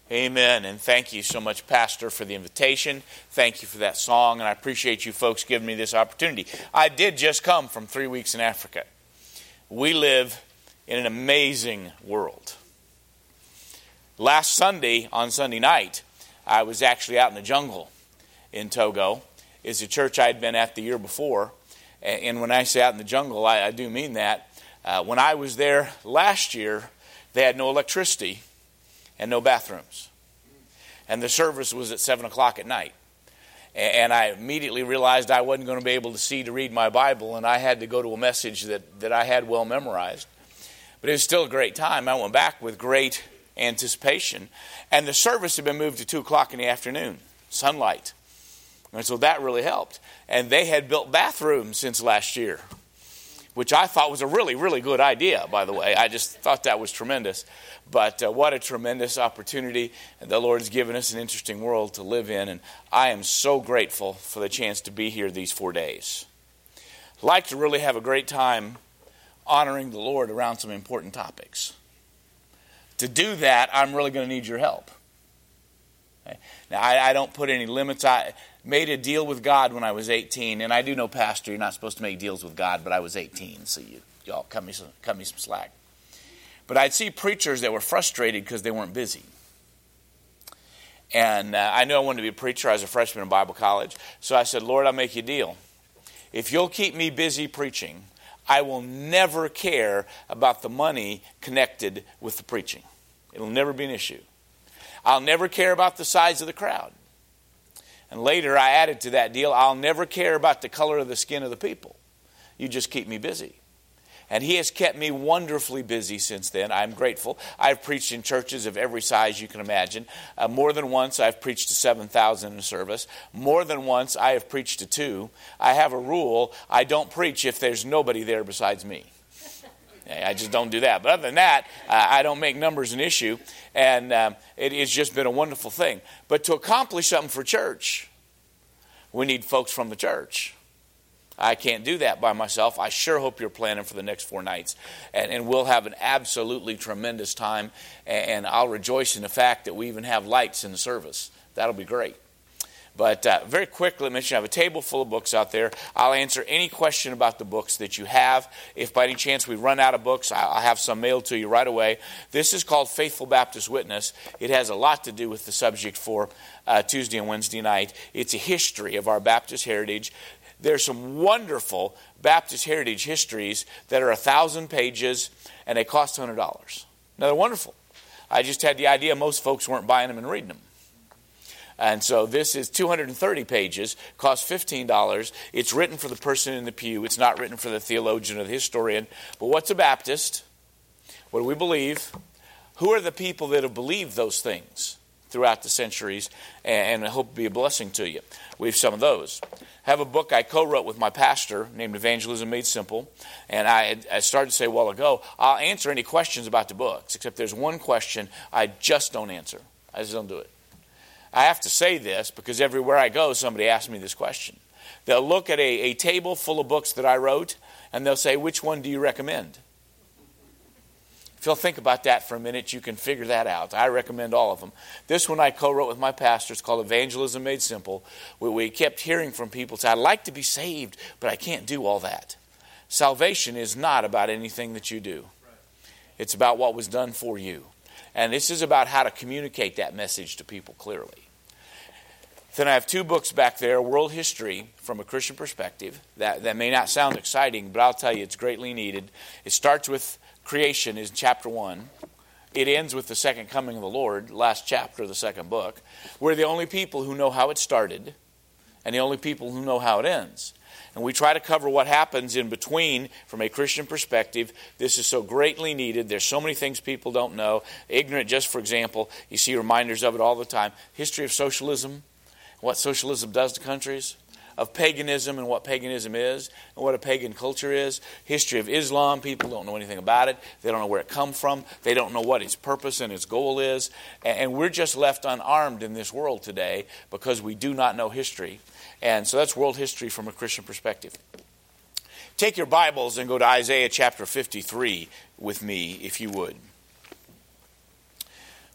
Amen. And thank you so much, Pastor, for the invitation. Thank you for that song, and I appreciate you folks giving me this opportunity. I did just come from 3 weeks in Africa. We live in an amazing world. Last Sunday, on Sunday night, I was actually out in the jungle in Togo. It's a church I'd been at the year before. And when I say out in the jungle, I do mean that. When I was there last year, they had no electricity and no bathrooms. And the service was at 7 o'clock at night. And I immediately realized I wasn't going to be able to see to read my Bible, and I had to go to a message that I had well memorized. But it was still a great time. I went back with great anticipation. And the service had been moved to 2 o'clock in the afternoon, sunlight. And so that really helped. And they had built bathrooms since last year, which I thought was a really, really good idea, by the way. I just thought that was tremendous. But what a tremendous opportunity. The Lord has given us an interesting world to live in, and I am so grateful for the chance to be here these 4 days. I'd like to really have a great time honoring the Lord around some important topics. To do that, I'm really going to need your help. Okay? Now, I don't put any limits. I made a deal with God when I was 18, and I do know, Pastor, you're not supposed to make deals with God, but I was 18, so y'all cut me some slack. But I'd see preachers that were frustrated because they weren't busy. And I knew I wanted to be a preacher. I was a freshman in Bible college. So I said, Lord, I'll make you a deal. If you'll keep me busy preaching, I will never care about the money connected with the preaching. It'll never be an issue. I'll never care about the size of the crowd. And later I added to that deal, I'll never care about the color of the skin of the people. You just keep me busy. And He has kept me wonderfully busy since then. I'm grateful. I've preached in churches of every size you can imagine. More than once I've preached to 7,000 in a service. More than once I have preached to 2. I have a rule. I don't preach if there's nobody there besides me. I just don't do that. But other than that, I don't make numbers an issue. And it's just been a wonderful thing. But to accomplish something for church, we need folks from the church. I can't do that by myself. I sure hope you're planning for the next 4 nights. And we'll have an absolutely tremendous time. And I'll rejoice in the fact that we even have lights in the service. That'll be great. But very quickly, let me mention I have a table full of books out there. I'll answer any question about the books that you have. If by any chance we run out of books, I'll have some mailed to you right away. This is called Faithful Baptist Witness. It has a lot to do with the subject for Tuesday and Wednesday night. It's a history of our Baptist heritage. There's some wonderful Baptist heritage histories that are 1,000 pages, and they cost $100. Now, they're wonderful. I just had the idea most folks weren't buying them and reading them. And so this is 230 pages, costs $15. It's written for the person in the pew. It's not written for the theologian or the historian. But what's a Baptist? What do we believe? Who are the people that have believed those things throughout the centuries? And I hope to be a blessing to you. We have some of those. I have a book I co-wrote with my pastor named Evangelism Made Simple. And I started to say a while ago, I'll answer any questions about the books, except there's one question I just don't answer. I just don't do it. I have to say this because everywhere I go, somebody asks me this question. They'll look at a table full of books that I wrote, and they'll say, which one do you recommend? If you'll think about that for a minute, you can figure that out. I recommend all of them. This one I co-wrote with my pastor. It's called Evangelism Made Simple. We kept hearing from people say, I'd like to be saved, but I can't do all that. Salvation is not about anything that you do. It's about what was done for you. And this is about how to communicate that message to people clearly. Then I have 2 books back there, World History from a Christian Perspective. That may not sound exciting, but I'll tell you it's greatly needed. It starts with creation is chapter 1. It ends with the second coming of the Lord, last chapter of the second book. We're the only people who know how it started and the only people who know how it ends. And we try to cover what happens in between from a Christian perspective. This is so greatly needed. There's so many things people don't know. Ignorant, just for example, you see reminders of it all the time. History of socialism, what socialism does to countries. Of paganism and what paganism is and what a pagan culture is. History of Islam, people don't know anything about it. They don't know where it comes from. They don't know what its purpose and its goal is. And we're just left unarmed in this world today because we do not know history. And so that's world history from a Christian perspective. Take your Bibles and go to Isaiah chapter 53 with me, if you would.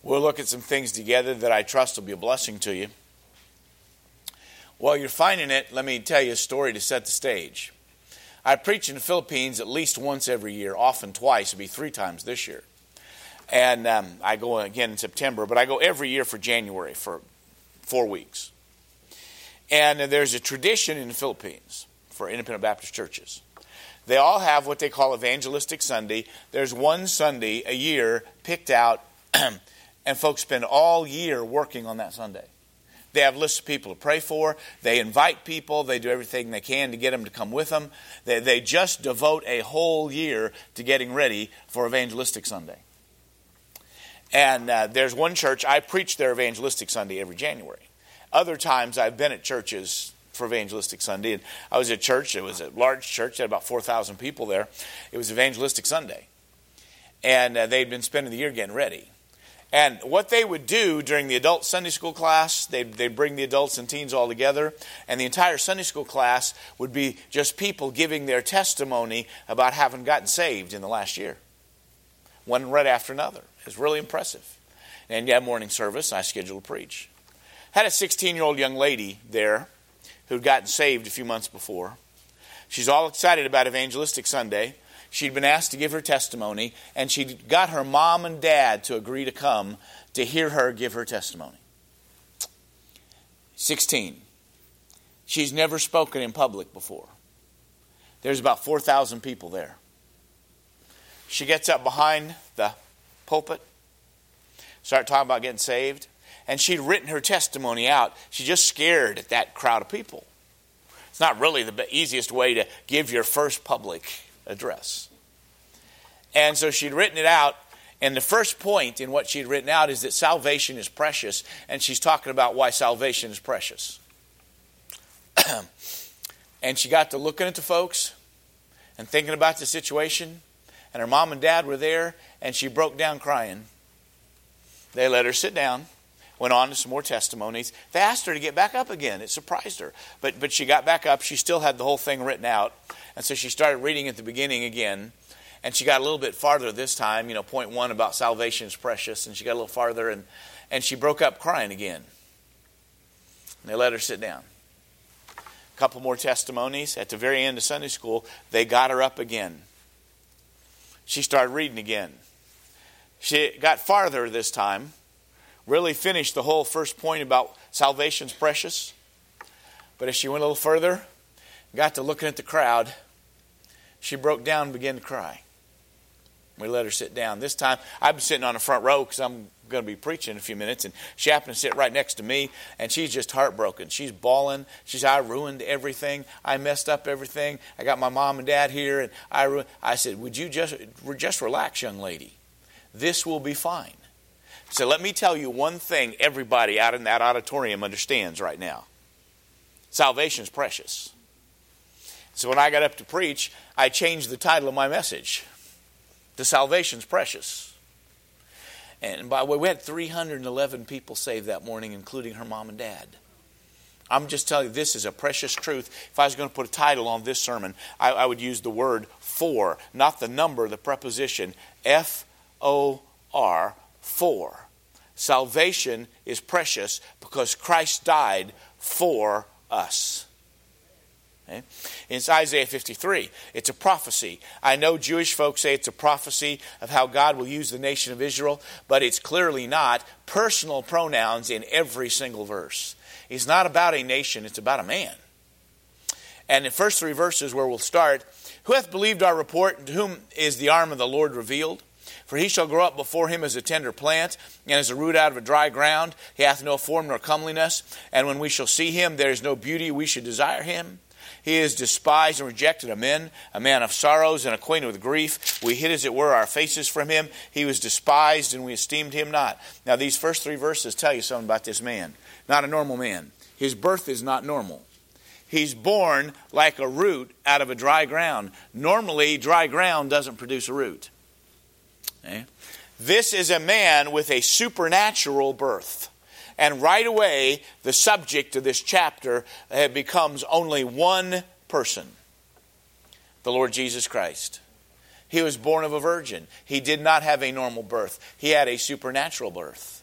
We'll look at some things together that I trust will be a blessing to you. While you're finding it, let me tell you a story to set the stage. I preach in the Philippines at least once every year, often twice. It'll be 3 times this year. And I go again in September, but I go every year for January for 4 weeks. And there's a tradition in the Philippines for independent Baptist churches. They all have what they call Evangelistic Sunday. There's one Sunday a year picked out, and folks spend all year working on that Sunday. They have lists of people to pray for. They invite people. They do everything they can to get them to come with them. They just devote a whole year to getting ready for Evangelistic Sunday. And there's one church, I preach their Evangelistic Sunday every January. Other times I've been at churches for Evangelistic Sunday. And I was at church. It was a large church. They had about 4,000 people there. It was Evangelistic Sunday. And they'd been spending the year getting ready. And what they would do during the adult Sunday school class, they'd bring the adults and teens all together, and the entire Sunday school class would be just people giving their testimony about having gotten saved in the last year. One right after another. It was really impressive. And you have morning service, I scheduled to preach. Had a 16-year-old young lady there who'd gotten saved a few months before. She's all excited about Evangelistic Sunday. She'd been asked to give her testimony, and she got her mom and dad to agree to come to hear her give her testimony. 16. She's never spoken in public before. There's about 4,000 people there. She gets up behind the pulpit, start talking about getting saved, and she'd written her testimony out. She's just scared at that crowd of people. It's not really the easiest way to give your first public address. And so she'd written it out, and the first point in what she'd written out is that salvation is precious, and she's talking about why salvation is precious. And she got to looking at the folks and thinking about the situation, and her mom and dad were there, and she broke down crying. They let her sit down, went on to some more testimonies. They asked her to get back up again. It surprised her. But she got back up. She still had the whole thing written out. And so she started reading at the beginning again. And she got a little bit farther this time, point 1 about salvation is precious. And she got a little farther, and she broke up crying again. And they let her sit down. A couple more testimonies. At the very end of Sunday school, they got her up again. She started reading again. She got farther this time. Really finished the whole first point about salvation's precious. But as she went a little further, got to looking at the crowd, she broke down and began to cry. We let her sit down. This time, I've been sitting on the front row because I'm going to be preaching in a few minutes, and she happened to sit right next to me, and she's just heartbroken. She's bawling. She said, I ruined everything. I messed up everything. I got my mom and dad here, and I said, would you just relax, young lady? This will be fine. So let me tell you one thing everybody out in that auditorium understands right now. Salvation is precious. So when I got up to preach, I changed the title of my message to Salvation's Precious. And by the way, we had 311 people saved that morning, including her mom and dad. I'm just telling you, this is a precious truth. If I was going to put a title on this sermon, I would use the word for, not the number, the preposition, F-O-R, for. Salvation is precious because Christ died for us. Okay? It's Isaiah 53. It's a prophecy. I know Jewish folks say it's a prophecy of how God will use the nation of Israel, but it's clearly not personal pronouns in every single verse. It's not about a nation, it's about a man. And the first 3 verses where we'll start, who hath believed our report, and to whom is the arm of the Lord revealed? For he shall grow up before him as a tender plant, and as a root out of a dry ground. He hath no form nor comeliness. And when we shall see him, there is no beauty we should desire him. He is despised and rejected of men, a man of sorrows and acquainted with grief. We hid, as it were, our faces from him. He was despised, and we esteemed him not. Now, these first 3 verses tell you something about this man. Not a normal man. His birth is not normal. He's born like a root out of a dry ground. Normally, dry ground doesn't produce a root. Okay? This is a man with a supernatural birth. And right away, the subject of this chapter becomes only one person. The Lord Jesus Christ. He was born of a virgin. He did not have a normal birth. He had a supernatural birth.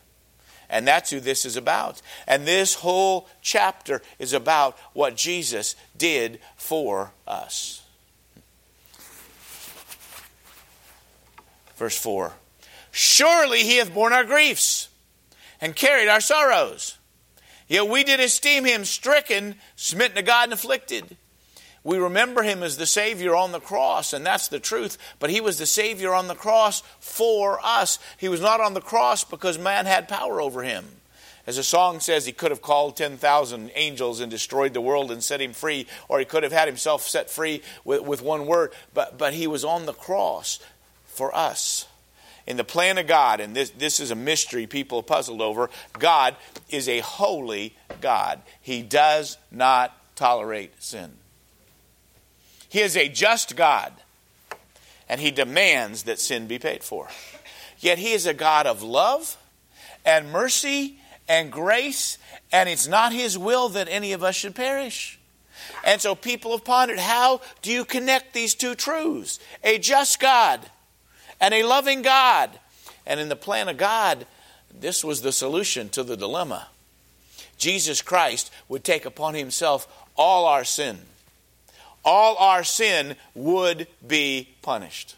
And that's who this is about. And this whole chapter is about what Jesus did for us. Verse 4. Surely he hath borne our griefs and carried our sorrows. Yet we did esteem him stricken, smitten of God, and afflicted. We remember him as the Savior on the cross, and that's the truth. But he was the Savior on the cross for us. He was not on the cross because man had power over him. As the song says, he could have called 10,000 angels and destroyed the world and set him free, or he could have had himself set free with one word. But he was on the cross for us. In the plan of God, and this is a mystery people are puzzled over, God is a holy God. He does not tolerate sin. He is a just God, and he demands that sin be paid for. Yet he is a God of love and mercy and grace, and it's not his will that any of us should perish. And so people have pondered, how do you connect these two truths? A just God and a loving God. And in the plan of God, this was the solution to the dilemma. Jesus Christ would take upon himself all our sin. All our sin would be punished.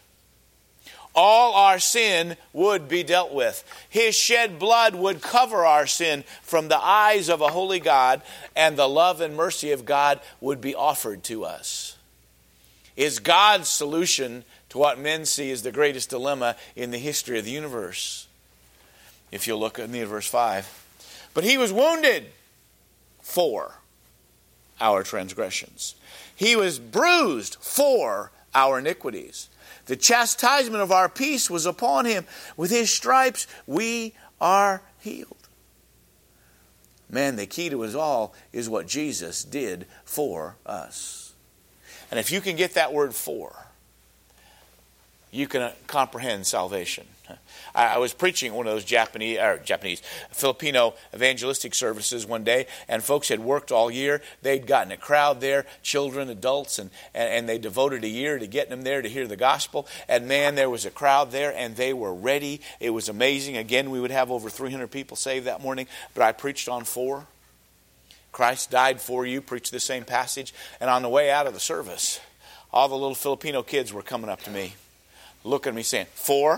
All our sin would be dealt with. His shed blood would cover our sin from the eyes of a holy God, and the love and mercy of God would be offered to us. Is God's solution to what men see as the greatest dilemma in the history of the universe. If you'll look at verse 5. But he was wounded for our transgressions. He was bruised for our iniquities. The chastisement of our peace was upon him. With his stripes we are healed. Man, the key to it all is what Jesus did for us. And if you can get that word for, you can comprehend salvation. I was preaching at one of those Filipino evangelistic services one day, and folks had worked all year. They'd gotten a crowd there, children, adults, and they devoted a year to getting them there to hear the gospel. And man, there was a crowd there, and they were ready. It was amazing. Again, we would have over 300 people saved that morning, but I preached on for. Christ died for you, preached the same passage. And on the way out of the service, all the little Filipino kids were coming up to me, looking at me saying, for.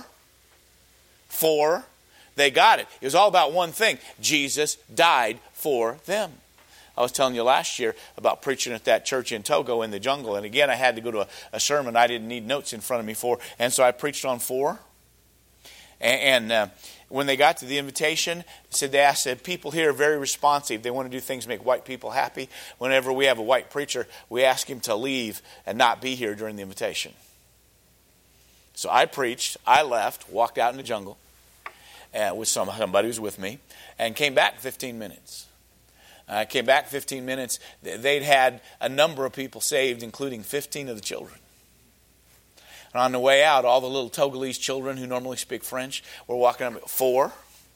They got it. It was all about one thing. Jesus died for them. I was telling you last year about preaching at that church in Togo in the jungle. And again, I had to go to a sermon I didn't need notes in front of me for. And so I preached on for. And when they got to the invitation, they asked, people here are very responsive. They want to do things to make white people happy. Whenever we have a white preacher, we ask him to leave and not be here during the invitation. So I preached, I left, walked out in the jungle with somebody who was with me, and came back 15 minutes. I came back 15 minutes. They'd had a number of people saved, including 15 of the children. And on the way out, all the little Togolese children who normally speak French were walking up, four.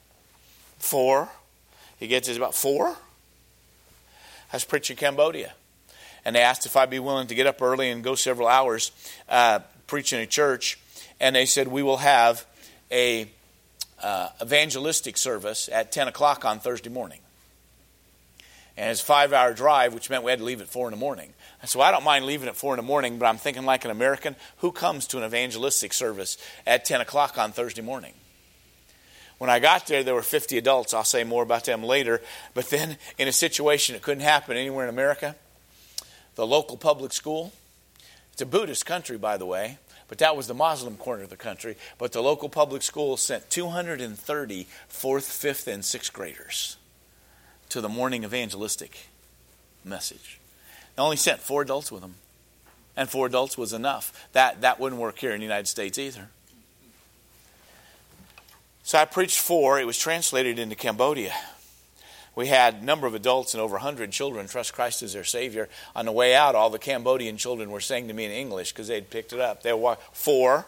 He gets his about four. I was preaching in Cambodia. And they asked if I'd be willing to get up early and go several hours preaching a church. And they said, we will have a evangelistic service at 10 o'clock on Thursday morning. And it's a 5-hour drive, which meant we had to leave at 4 in the morning. So I don't mind leaving at 4 in the morning, but I'm thinking like an American, who comes to an evangelistic service at 10 o'clock on Thursday morning? When I got there were 50 adults. I'll say more about them later. But then in a situation that couldn't happen anywhere in America, the local public school, it's a Buddhist country, by the way, but that was the Muslim corner of the country. But the local public school sent 230 4th, 5th, and 6th graders to the morning evangelistic message. They only sent 4 adults with them. And 4 adults was enough. That wouldn't work here in the United States either. So I preached 4. It was translated into Cambodia. We had a number of adults and over 100 children trust Christ as their Savior. On the way out, all the Cambodian children were saying to me in English because they'd picked it up. They were, for.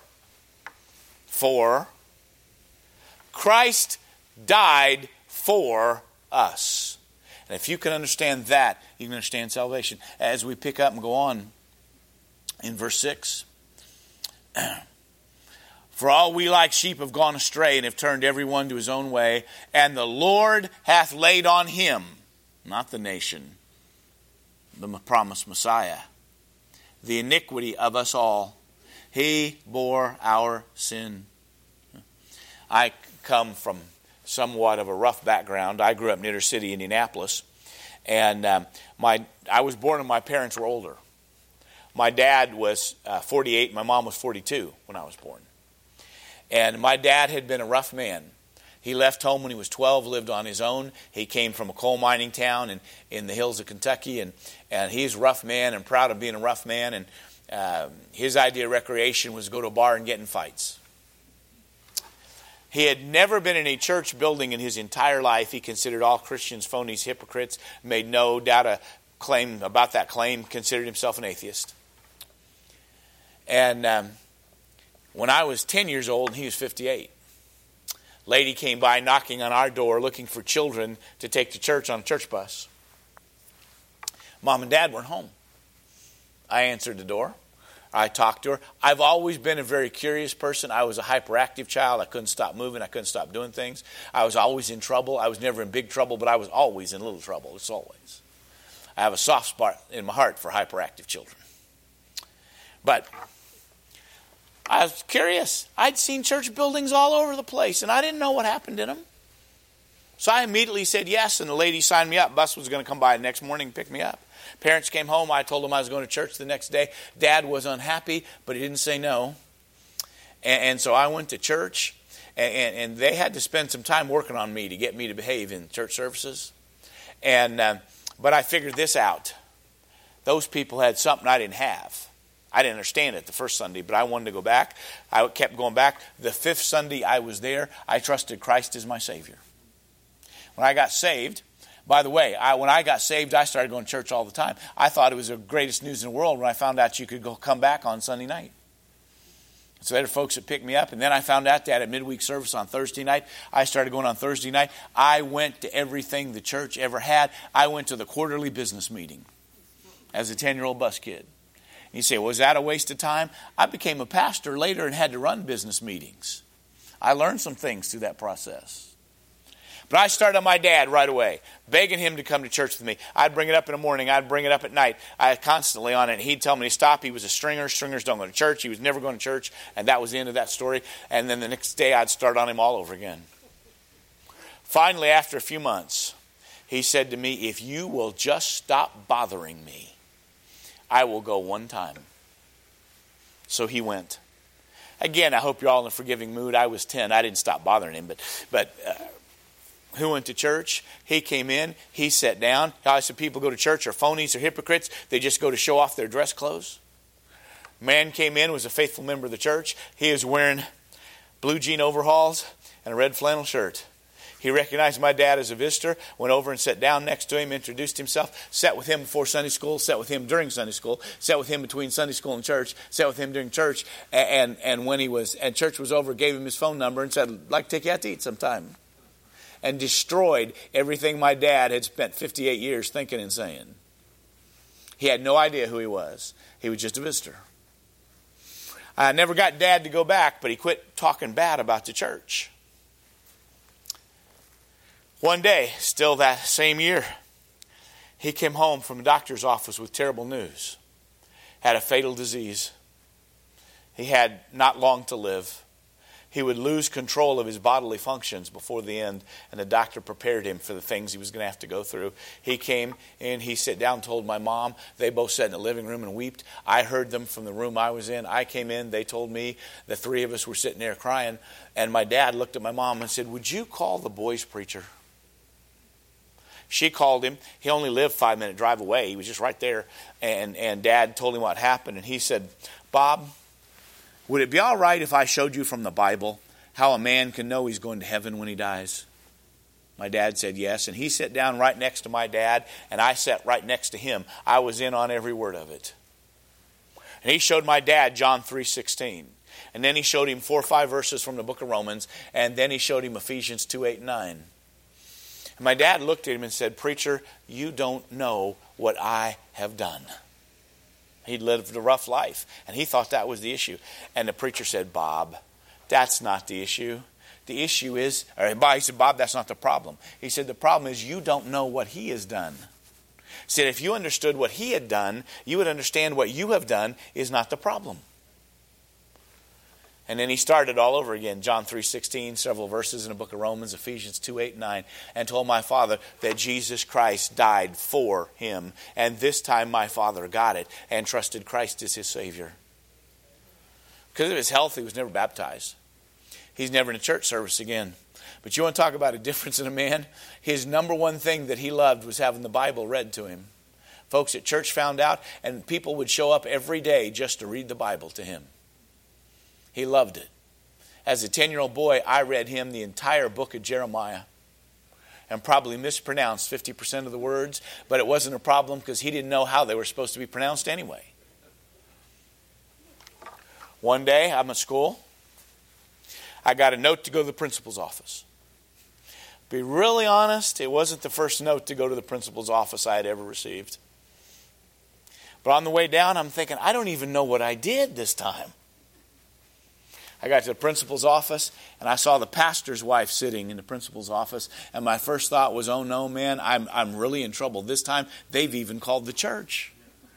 Christ died for us. And if you can understand that, you can understand salvation. As we pick up and go on in verse 6. For all we like sheep have gone astray, and have turned every one to his own way. And the Lord hath laid on him," not the nation, the promised Messiah, "the iniquity of us all. He bore our sin." I come from somewhat of a rough background. I grew up in inner city Indianapolis, and I was born when my parents were older. My dad was 48, my mom was 42 when I was born. And my dad had been a rough man. He left home when he was 12, lived on his own. He came from a coal mining town in the hills of Kentucky, and he's a rough man and proud of being a rough man. And his idea of recreation was to go to a bar and get in fights. He had never been in a church building in his entire life. He considered all Christians phonies, hypocrites, made no doubt a claim about that claim, considered himself an atheist. And when I was 10 years old and he was 58, lady came by knocking on our door looking for children to take to church on a church bus. Mom and Dad weren't home. I answered the door. I talked to her. I've always been a very curious person. I was a hyperactive child. I couldn't stop moving. I couldn't stop doing things. I was always in trouble. I was never in big trouble, but I was always in little trouble. It's always. I have a soft spot in my heart for hyperactive children. But I was curious. I'd seen church buildings all over the place, and I didn't know what happened in them. So I immediately said yes, and the lady signed me up. Bus was going to come by the next morning and pick me up. Parents came home. I told them I was going to church the next day. Dad was unhappy, but he didn't say no. And so I went to church, and they had to spend some time working on me to get me to behave in church services. But I figured this out. Those people had something I didn't have. I didn't understand it the first Sunday, but I wanted to go back. I kept going back. The fifth Sunday I was there, I trusted Christ as my Savior. When I got saved, by the way, when I got saved, I started going to church all the time. I thought it was the greatest news in the world when I found out you could come back on Sunday night. So there were folks that picked me up, and then I found out they had a midweek service on Thursday night. I started going on Thursday night. I went to everything the church ever had. I went to the quarterly business meeting as a 10-year-old bus kid. You say, was that a waste of time? I became a pastor later and had to run business meetings. I learned some things through that process. But I started on my dad right away, begging him to come to church with me. I'd bring it up in the morning. I'd bring it up at night. I had constantly on it. And he'd tell me to stop. He was a stringer. Stringers don't go to church. He was never going to church. And that was the end of that story. And then the next day I'd start on him all over again. Finally, after a few months, he said to me, "If you will just stop bothering me, I will go one time." So he went. Again, I hope you're all in a forgiving mood. I was 10. I didn't stop bothering him, but who went to church? He came in. He sat down. I said, people go to church are phonies or hypocrites. They just go to show off their dress clothes. Man came in, was a faithful member of the church. He was wearing blue jean overalls and a red flannel shirt. He recognized my dad as a visitor, went over and sat down next to him, introduced himself, sat with him before Sunday school, sat with him during Sunday school, sat with him between Sunday school and church, sat with him during church, and when church was over, gave him his phone number and said, "I'd like to take you out to eat sometime." And destroyed everything my dad had spent 58 years thinking and saying. He had no idea who he was. He was just a visitor. I never got Dad to go back, but he quit talking bad about the church. One day, still that same year, he came home from the doctor's office with terrible news. Had a fatal disease. He had not long to live. He would lose control of his bodily functions before the end, and the doctor prepared him for the things he was going to have to go through. He came in, he sat down, told my mom. They both sat in the living room and wept. I heard them from the room I was in. I came in, they told me. The three of us were sitting there crying, and my dad looked at my mom and said, "Would you call the boys' preacher?" She called him. He only lived 5-minute drive away. He was just right there, and Dad told him what happened, and he said, "Bob, would it be all right if I showed you from the Bible how a man can know he's going to heaven when he dies?" My dad said yes, and he sat down right next to my dad, and I sat right next to him. I was in on every word of it. And he showed my dad John 3:16. And then he showed him 4 or 5 verses from the book of Romans, and then he showed him Ephesians 2:8 and 9. And my dad looked at him and said, "Preacher, you don't know what I have done." He'd lived a rough life, and he thought that was the issue. And the preacher said, "Bob, That's not the issue. The issue is, he said, Bob, that's not the problem. He said, the problem is you don't know what he has done. He said, if you understood what he had done, you would understand what you have done is not the problem. And then he started all over again. John 3:16, several verses in the book of Romans, Ephesians 2:8 and 9, and told my Father that Jesus Christ died for him. And this time my Father got it and trusted Christ as his Savior. Because of his health, he was never baptized. He's never in a church service again. But you want to talk about a difference in a man? His number one thing that he loved was having the Bible read to him. Folks at church found out, and people would show up every day just to read the Bible to him. He loved it. As a 10-year-old boy, I read him the entire book of Jeremiah and probably mispronounced 50% of the words, but it wasn't a problem because he didn't know how they were supposed to be pronounced anyway. One day, I'm at school. I got a note to go to the principal's office. To be really honest, it wasn't the first note to go to the principal's office I had ever received. But on the way down, I'm thinking, I don't even know what I did this time. I got to the principal's office, and I saw the pastor's wife sitting in the principal's office, and my first thought was, oh no, man, I'm really in trouble. This time, they've even called the church.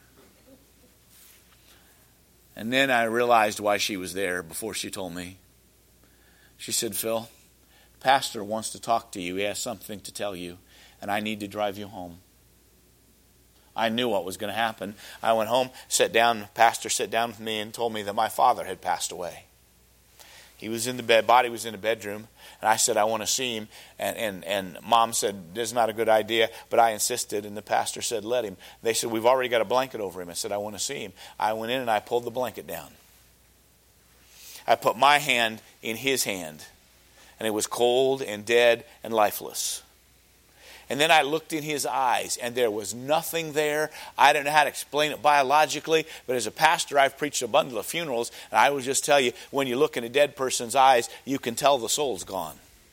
And then I realized why she was there before she told me. She said, Phil, pastor wants to talk to you. He has something to tell you, and I need to drive you home. I knew what was going to happen. I went home, sat down, the pastor sat down with me and told me that my father had passed away. He was in the bed, body was in the bedroom, and I said, I want to see him. And Mom said, this is not a good idea, but I insisted, and the pastor said, let him. They said, we've already got a blanket over him. I said, I want to see him. I went in and I pulled the blanket down. I put my hand in his hand, and it was cold and dead and lifeless. And then I looked in his eyes, and there was nothing there. I don't know how to explain it biologically, but as a pastor, I've preached a bundle of funerals, and I would just tell you, when you look in a dead person's eyes, you can tell the soul's gone.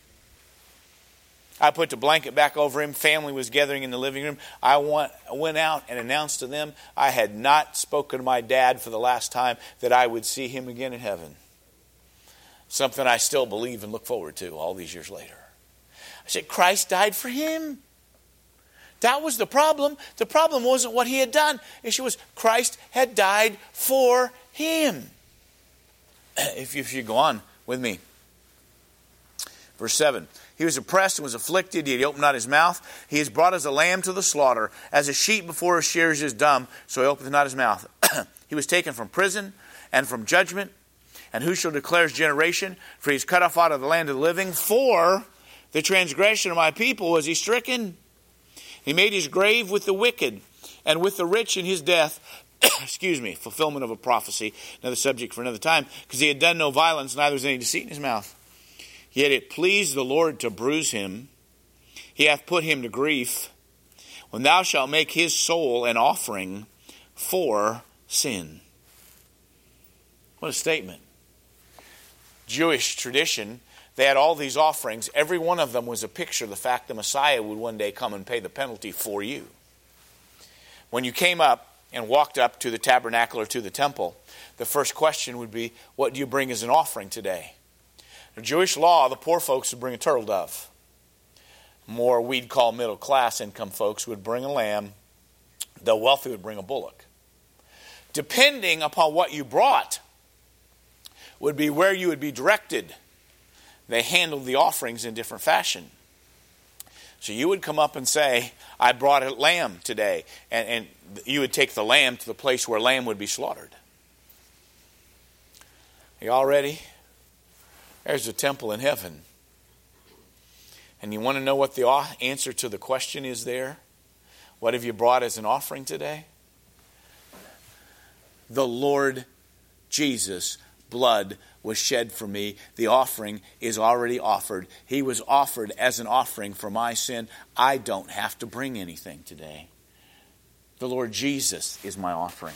I put the blanket back over him. Family was gathering in the living room. I went out and announced to them I had not spoken to my dad for the last time, that I would see him again in heaven. Something I still believe and look forward to all these years later. I said, Christ died for him. That was the problem. The problem wasn't what he had done. The issue was Christ had died for him. If you go on with me. Verse 7. He was oppressed and was afflicted, yet he opened not his mouth. He is brought as a lamb to the slaughter. As a sheep before his shearers is dumb, so he openeth not his mouth. He was taken from prison and from judgment. And who shall declare his generation? For he is cut off out of the land of the living. For the transgression of my people was he stricken. He made his grave with the wicked and with the rich in his death. Fulfillment of a prophecy. Another subject for another time. Because he had done no violence, neither was any deceit in his mouth. Yet it pleased the Lord to bruise him. He hath put him to grief. When thou shalt make his soul an offering for sin. What a statement. Jewish tradition, they had all these offerings. Every one of them was a picture of the fact the Messiah would one day come and pay the penalty for you. When you came up and walked up to the tabernacle or to the temple, the first question would be, what do you bring as an offering today? In Jewish law, the poor folks would bring a turtle dove. More we'd call middle class income folks would bring a lamb. The wealthy would bring a bullock. Depending upon what you brought would be where you would be directed. They handled the offerings in different fashion. So you would come up and say, I brought a lamb today. And you would take the lamb to the place where lamb would be slaughtered. Are you all ready? There's a temple in heaven. And you want to know what the answer to the question is there? What have you brought as an offering today? The Lord Jesus' blood was shed for me. The offering is already offered. He was offered as an offering for my sin. I don't have to bring anything today. The Lord Jesus is my offering.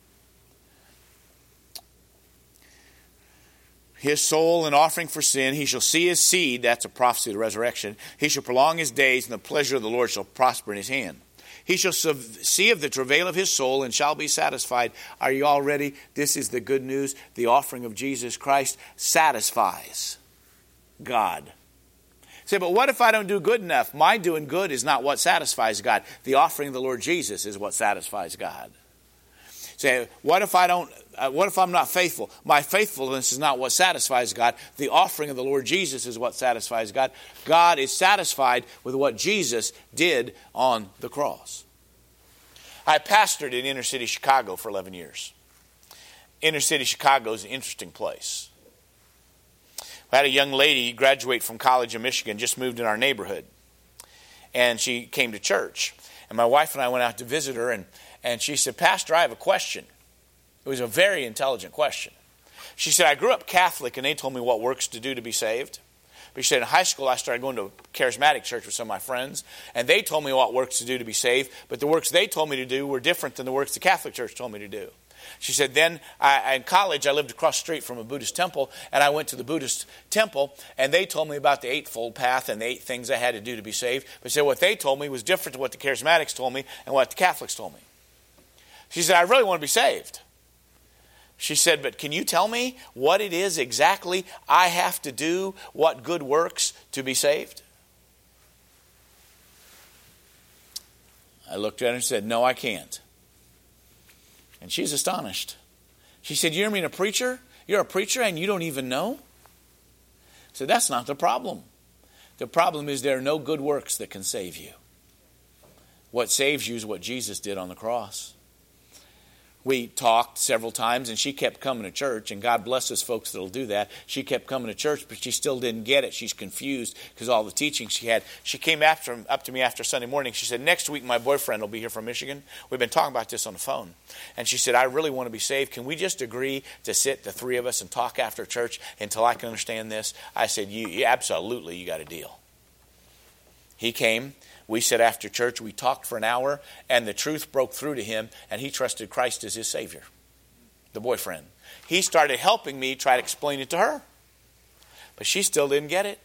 His soul an offering for sin. He shall see his seed. That's a prophecy of the resurrection. He shall prolong his days, and the pleasure of the Lord shall prosper in his hand. He shall see of the travail of his soul and shall be satisfied. Are you all ready? This is the good news. The offering of Jesus Christ satisfies God. Say, but what if I don't do good enough? My doing good is not what satisfies God. The offering of the Lord Jesus is what satisfies God. Say, what if I'm not faithful? My faithfulness is not what satisfies God. The offering of the Lord Jesus is what satisfies God. God is satisfied with what Jesus did on the cross. I pastored in inner city Chicago for 11 years. Inner city Chicago is an interesting place. I had a young lady graduate from college in Michigan, just moved in our neighborhood. And she came to church. And my wife and I went out to visit her, and she said, Pastor, I have a question. It was a very intelligent question. She said, I grew up Catholic, and they told me what works to do to be saved. But she said, in high school, I started going to a charismatic church with some of my friends, and they told me what works to do to be saved, but the works they told me to do were different than the works the Catholic Church told me to do. She said, then in college, I lived across the street from a Buddhist temple, and I went to the Buddhist temple, and they told me about the Eightfold Path and the 8 things I had to do to be saved. But she said, what they told me was different than what the charismatics told me and what the Catholics told me. She said, I really want to be saved. She said, but can you tell me what it is exactly I have to do, what good works to be saved? I looked at her and said, no, I can't. And she's astonished. She said, you mean a preacher? You're a preacher and you don't even know? I said, that's not the problem. The problem is there are no good works that can save you. What saves you is what Jesus did on the cross. We talked several times, and she kept coming to church, and God blesses folks that'll do that. She kept coming to church, but she still didn't get it. She's confused because all the teaching she had. She came up to me after Sunday morning. She said, next week my boyfriend will be here from Michigan. We've been talking about this on the phone. And she said, I really want to be saved. Can we just agree to sit, the 3 of us, and talk after church until I can understand this? I said, absolutely, you got a deal. He came. We sat after church, we talked for an hour, and the truth broke through to him, and he trusted Christ as his Savior, the boyfriend. He started helping me try to explain it to her, but she still didn't get it.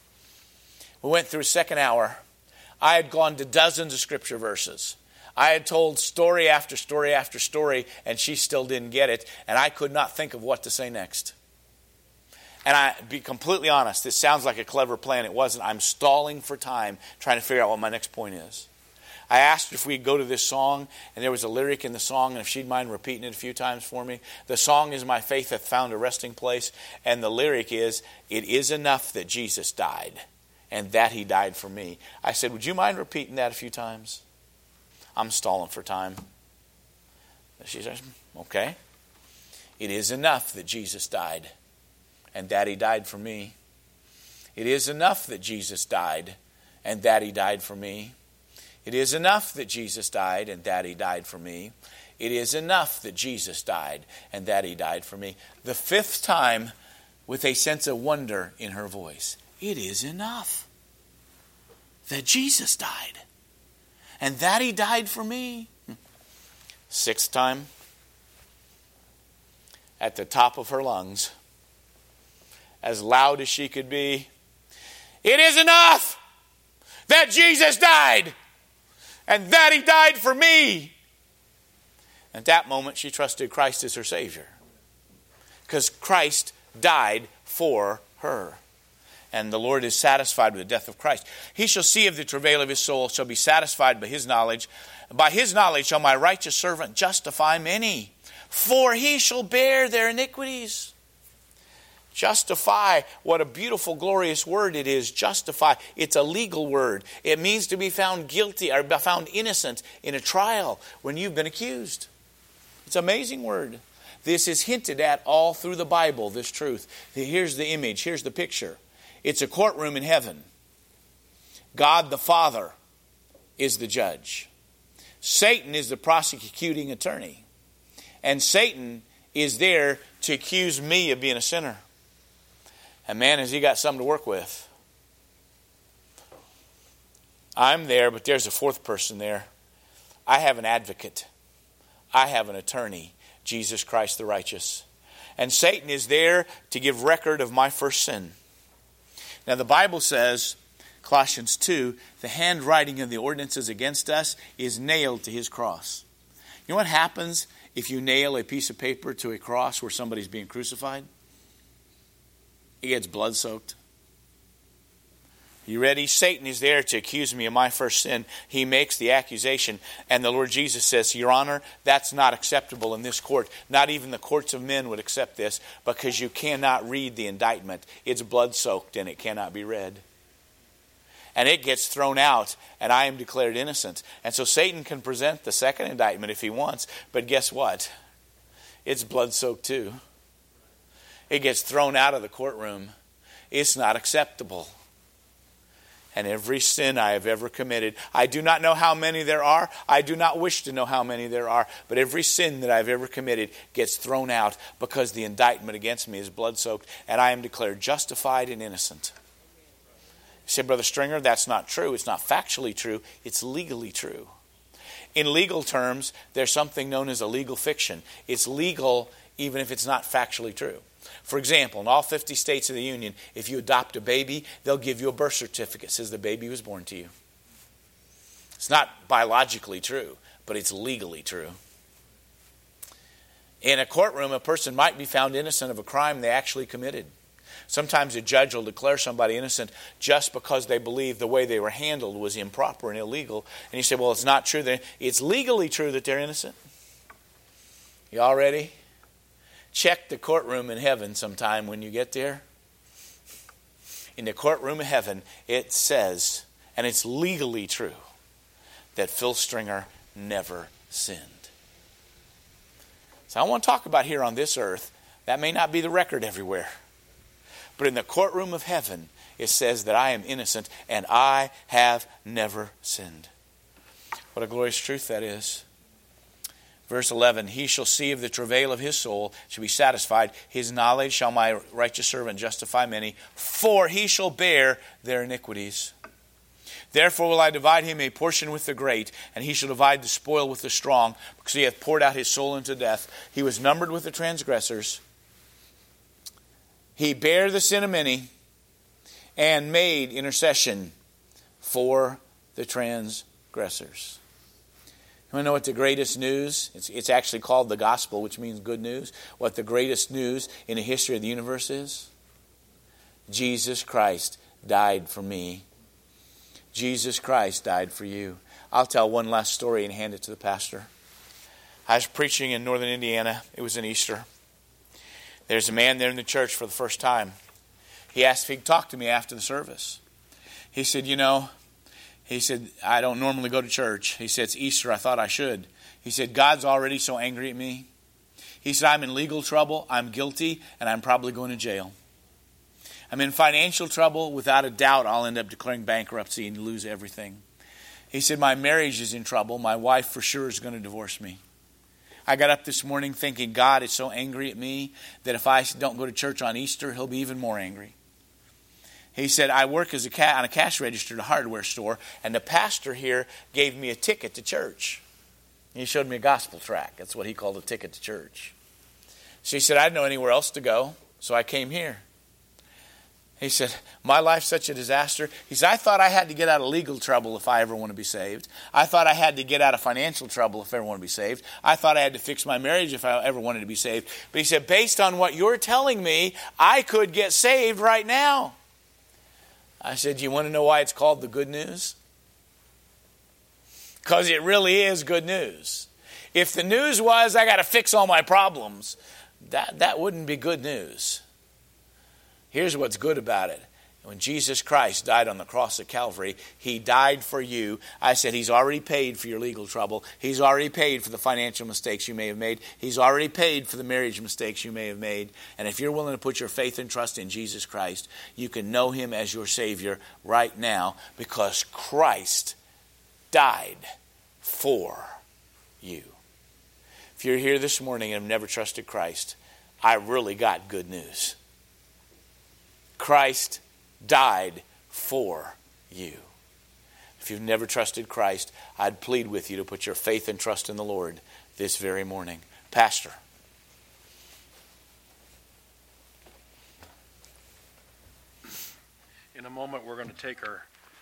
We went through a second hour. I had gone to dozens of scripture verses. I had told story after story after story, and she still didn't get it, and I could not think of what to say next. And I be completely honest, this sounds like a clever plan. It wasn't. I'm stalling for time, trying to figure out what my next point is. I asked if we'd go to this song, and there was a lyric in the song, and if she'd mind repeating it a few times for me. The song is My Faith Hath Found a Resting Place, and the lyric is, it is enough that Jesus died, and that he died for me. I said, would you mind repeating that a few times? I'm stalling for time. She says, okay. It is enough that Jesus died, and that he died for me. It is enough that Jesus died, and that he died for me. It is enough that Jesus died, and that he died for me. It is enough that Jesus died, and that he died for me. The 5th time, with a sense of wonder in her voice. It is enough that Jesus died, and that he died for me. 6th time, at the top of her lungs, as loud as she could be, it is enough that Jesus died and that he died for me. At that moment, she trusted Christ as her Savior because Christ died for her. And the Lord is satisfied with the death of Christ. He shall see of the travail of his soul, shall be satisfied by his knowledge. By his knowledge shall my righteous servant justify many, for he shall bear their iniquities. Justify, what a beautiful, glorious word it is, justify. It's a legal word. It means to be found guilty or found innocent in a trial when you've been accused. It's an amazing word. This is hinted at all through the Bible, this truth. Here's the image, here's the picture. It's a courtroom in heaven. God the Father is the judge. Satan is the prosecuting attorney. And Satan is there to accuse me of being a sinner. And man, has he got something to work with. I'm there, but there's a 4th person there. I have an advocate. I have an attorney, Jesus Christ the righteous. And Satan is there to give record of my first sin. Now the Bible says Colossians 2, the handwriting of the ordinances against us is nailed to his cross. You know what happens if you nail a piece of paper to a cross where somebody's being crucified? It gets blood-soaked. You ready? Satan is there to accuse me of my first sin. He makes the accusation, and the Lord Jesus says, Your Honor, that's not acceptable in this court. Not even the courts of men would accept this because you cannot read the indictment. It's blood-soaked and it cannot be read. And it gets thrown out, and I am declared innocent. And so Satan can present the second indictment if he wants, but guess what? It's blood-soaked too. It gets thrown out of the courtroom. It's not acceptable. And every sin I have ever committed, I do not know how many there are. I do not wish to know how many there are. But every sin that I've ever committed gets thrown out because the indictment against me is blood-soaked, and I am declared justified and innocent. You say, Brother Stringer, that's not true. It's not factually true. It's legally true. In legal terms, there's something known as a legal fiction. It's legal even if it's not factually true. For example, in all 50 states of the Union, if you adopt a baby, they'll give you a birth certificate that says the baby was born to you. It's not biologically true, but it's legally true. In a courtroom, a person might be found innocent of a crime they actually committed. Sometimes a judge will declare somebody innocent just because they believe the way they were handled was improper and illegal. And you say, well, it's not true. It's legally true that they're innocent. You all ready? Check the courtroom in heaven sometime when you get there. In the courtroom of heaven, it says, and it's legally true, that Phil Stringer never sinned. So I want to talk about here on this earth, that may not be the record everywhere. But in the courtroom of heaven, it says that I am innocent and I have never sinned. What a glorious truth that is. Verse 11, He shall see of the travail of his soul, shall be satisfied. His knowledge shall my righteous servant justify many, for he shall bear their iniquities. Therefore will I divide him a portion with the great, and he shall divide the spoil with the strong, because he hath poured out his soul into death. He was numbered with the transgressors. He bare the sin of many, and made intercession for the transgressors. You want to know what the greatest news? It's actually called the gospel, which means good news. What the greatest news in the history of the universe is? Jesus Christ died for me. Jesus Christ died for you. I'll tell one last story and hand it to the pastor. I was preaching in northern Indiana. It was an Easter. There's a man there in the church for the first time. He asked if he could talk to me after the service. He said, I don't normally go to church. He said, it's Easter, I thought I should. He said, God's already so angry at me. He said, I'm in legal trouble, I'm guilty, and I'm probably going to jail. I'm in financial trouble. Without a doubt, I'll end up declaring bankruptcy and lose everything. He said, my marriage is in trouble. My wife for sure is going to divorce me. I got up this morning thinking God is so angry at me that if I don't go to church on Easter, he'll be even more angry. He said, I work as on a cash register at a hardware store, and the pastor here gave me a ticket to church. He showed me a gospel tract. That's what he called a ticket to church. So he said, I didn't know anywhere else to go, so I came here. He said, my life's such a disaster. He said, I thought I had to get out of legal trouble if I ever want to be saved. I thought I had to get out of financial trouble if I ever want to be saved. I thought I had to fix my marriage if I ever wanted to be saved. But he said, based on what you're telling me, I could get saved right now. I said, do you want to know why it's called the good news? Because it really is good news. If the news was I got to fix all my problems, that wouldn't be good news. Here's what's good about it. When Jesus Christ died on the cross of Calvary, he died for you. I said he's already paid for your legal trouble. He's already paid for the financial mistakes you may have made. He's already paid for the marriage mistakes you may have made. And if you're willing to put your faith and trust in Jesus Christ, you can know him as your Savior right now because Christ died for you. If you're here this morning and have never trusted Christ, I really got good news. Christ died for you. If you've never trusted Christ, I'd plead with you to put your faith and trust in the Lord this very morning. Pastor. In a moment, we're going to take our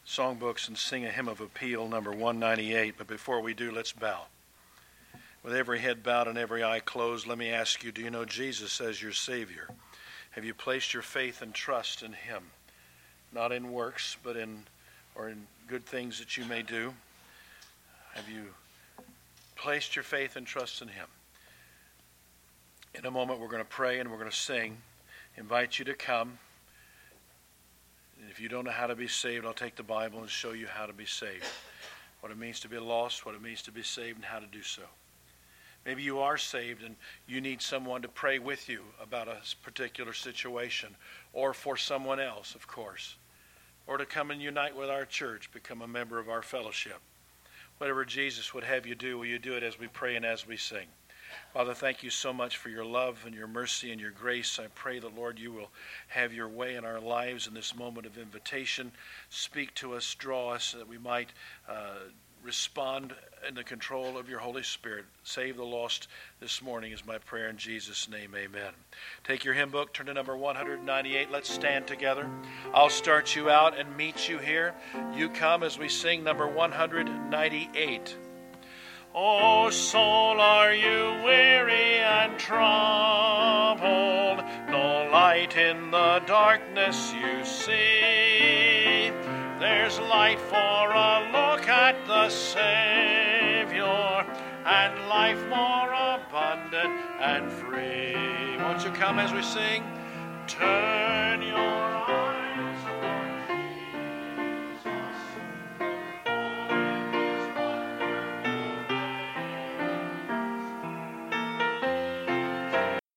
songbooks and sing a hymn of appeal, number 198. But before we do, let's bow. With every head bowed and every eye closed, let me ask you, do you know Jesus as your Savior? Have you placed your faith and trust in Him? Not in works, but in good things that you may do. Have you placed your faith and trust in Him? In a moment we're going to pray and we're going to sing. Invite you to come. And if you don't know how to be saved, I'll take the Bible and show you how to be saved. What it means to be lost, what it means to be saved, and how to do so. Maybe you are saved and you need someone to pray with you about a particular situation, or for someone else, of course, or to come and unite with our church, become a member of our fellowship. Whatever Jesus would have you do, will you do it as we pray and as we sing? Father, thank you so much for your love and your mercy and your grace. I pray that, Lord, you will have your way in our lives in this moment of invitation. Speak to us, draw us, so that we might respond in the control of your Holy Spirit. Save the lost this morning is my prayer in Jesus' name, amen. Take your hymn book, turn to number 198. Let's stand together. I'll start you out and meet you here. You come as we sing number 198. O soul, are you weary and troubled? No light in the darkness you see. There's light for a look at the Savior, and life more abundant and free. Won't you come as we sing? Turn your